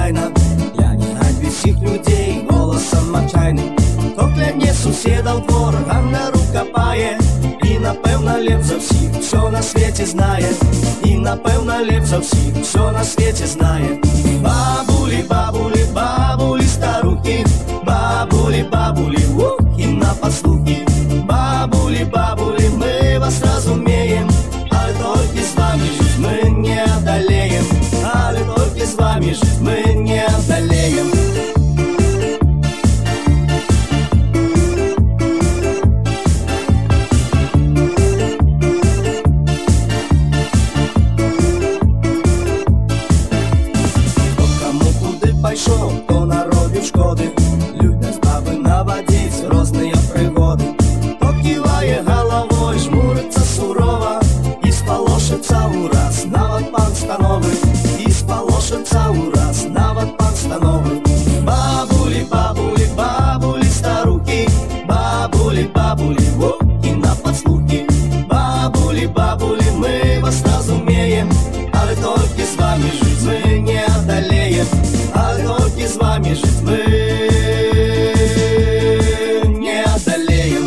тайна для неадвесіх людей голосом отчайным. То кляне суседа ў двор, а на рука пае, і напэўна лепш за ўсіх усё на свеце знае, і напэўна лепш за ўсіх усё на свеце знае. Бабулі, бабулі, бабулі, старухі, бабулі, бабулі, і на паслухі. Бабулі, бабулі, мы вас разумеем, але толькі з вами жыць мы не адолеем, але толькі з вами жыць мы не адолеем. Пайшоў, хто наробіў шкоды, людзям бабы навадзіць розныя прыгоды. То ківае галавой, жмурыцца сурова і спалошыцца ўраз нават пан становы, і спалошыцца ўраз нават пан становы. Бабулі, бабулі, бабулі, старухі, бабулі, бабулі, і на падслухі. Бабулі, бабулі, мы вас разумеем, але толькі з вами жыць мы не адолеем, але толькі з вами жыць мы не адолеем.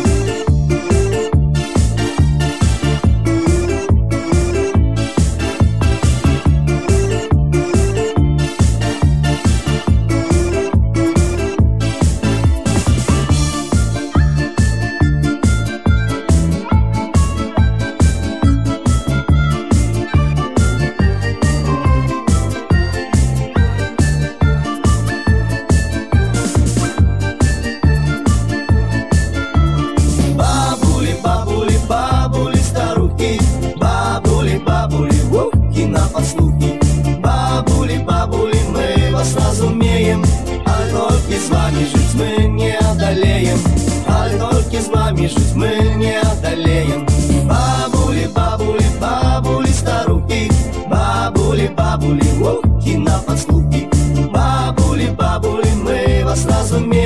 Послухи. Бабули, бабули, мы вас разумеем, але толькі з вами жыць мы не адолеем, але толькі з вами жыць мы не адолеем. Бабули, бабули, бабули, старухи, бабули, бабули, і на подслухи. Бабули, бабули, мы вас разумеем.